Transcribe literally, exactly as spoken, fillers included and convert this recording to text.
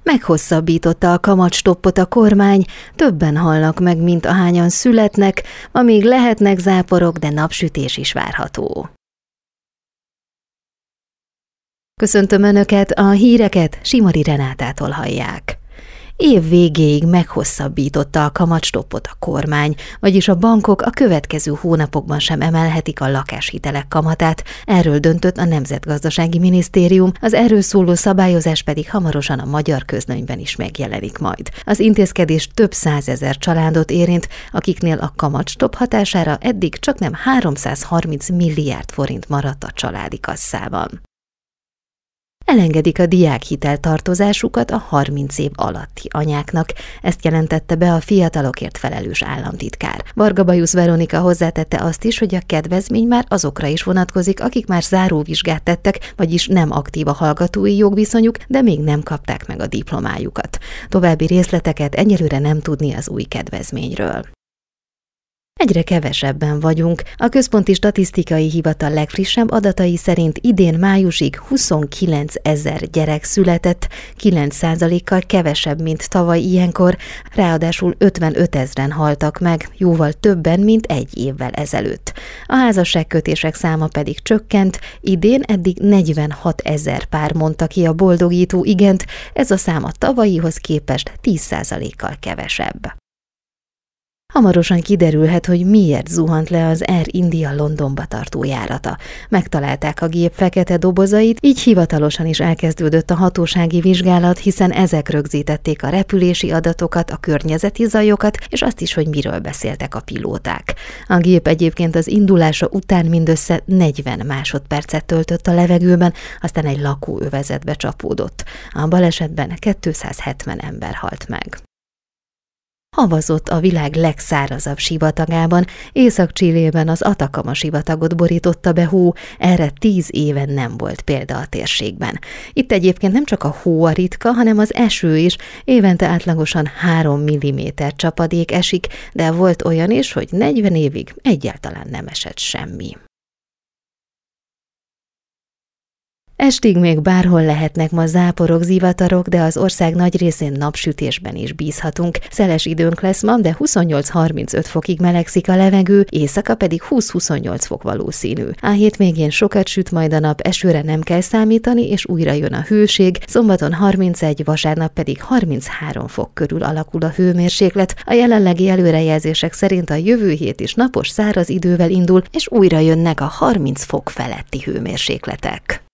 Meghosszabbította a kamatstoppot a kormány, többen halnak meg, mint ahányan születnek, amíg lehetnek záporok, de napsütés is várható. Köszöntöm Önöket, a híreket Simari Renátától hallják. Év végéig meghosszabbította a kamatstoppot a kormány, vagyis a bankok a következő hónapokban sem emelhetik a lakáshitelek kamatát, erről döntött a Nemzetgazdasági Minisztérium, az erről szóló szabályozás pedig hamarosan a Magyar Közlönyben is megjelenik majd. Az intézkedés több százezer családot érint, akiknél a kamatstopp hatására eddig csaknem háromszázharminc milliárd forint maradt a családi kasszában. Elengedik a diákhitel tartozásukat a harminc év alatti anyáknak, ezt jelentette be a fiatalokért felelős államtitkár. Varga Bajusz Veronika hozzátette azt is, hogy a kedvezmény már azokra is vonatkozik, akik már záróvizsgát tettek, vagyis nem aktív a hallgatói jogviszonyuk, de még nem kapták meg a diplomájukat. További részleteket egyelőre nem tudni az új kedvezményről. Egyre kevesebben vagyunk. A Központi Statisztikai Hivatal legfrissebb adatai szerint idén májusig huszonkilencezer gyerek született, kilenc százalékkal kevesebb, mint tavaly ilyenkor, ráadásul ötvenötezren haltak meg, jóval többen, mint egy évvel ezelőtt. A házasságkötések száma pedig csökkent, idén eddig negyvenhatezer pár mondta ki a boldogító igent, ez a szám a tavalyihoz képest tíz százalékkal kevesebb. Hamarosan kiderülhet, hogy miért zuhant le az Air India Londonba tartó járata. Megtalálták a gép fekete dobozait, így hivatalosan is elkezdődött a hatósági vizsgálat, hiszen ezek rögzítették a repülési adatokat, a környezeti zajokat, és azt is, hogy miről beszéltek a pilóták. A gép egyébként az indulása után mindössze negyven másodpercet töltött a levegőben, aztán egy lakóövezetbe csapódott. A balesetben kétszázhetven ember halt meg. Havazott a világ legszárazabb sivatagában, Észak-Chilében az Atacama sivatagot borította be hó, erre tíz éven nem volt példa a térségben. Itt egyébként nem csak a hó a ritka, hanem az eső is, évente átlagosan három milliméter csapadék esik, de volt olyan is, hogy negyven évig egyáltalán nem esett semmi. Estig még bárhol lehetnek ma záporok, zivatarok, de az ország nagy részén napsütésben is bízhatunk. Szeles időnk lesz ma, de huszonnyolc-harmincöt fokig melegszik a levegő, éjszaka pedig húsz-huszonnyolc fok valószínű. A hétvégén sokat süt majd a nap, esőre nem kell számítani, és újra jön a hőség, szombaton harmincegy, vasárnap pedig harminchárom fok körül alakul a hőmérséklet. A jelenlegi előrejelzések szerint a jövő hét is napos, száraz idővel indul, és újra jönnek a harminc fok feletti hőmérsékletek.